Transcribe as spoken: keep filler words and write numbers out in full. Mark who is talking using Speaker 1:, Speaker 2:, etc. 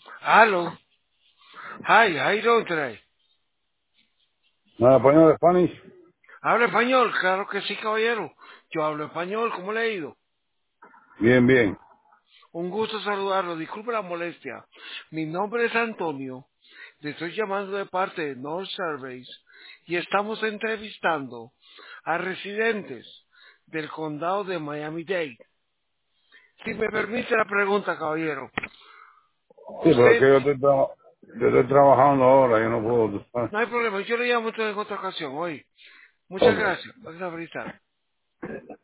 Speaker 1: Hello. Hi, how you doing today?
Speaker 2: No, español, Spanish.
Speaker 1: ¿Habla español? Claro que sí, caballero. Yo hablo español, ¿cómo le ha ido?
Speaker 2: Bien, bien.
Speaker 1: Un gusto saludarlo, disculpe la molestia. Mi nombre es Antonio, le estoy llamando de parte de North Surveys y estamos entrevistando a residentes del condado de Miami-Dade. Si me permite la pregunta, caballero,
Speaker 2: Sí, pero es
Speaker 1: usted,
Speaker 2: que yo estoy, traba- yo estoy trabajando ahora, yo no puedo. Ah,
Speaker 1: no hay problema, yo le llamo a usted en otra ocasión, hoy. Muchas
Speaker 2: ok.
Speaker 1: gracias, gracias por estar.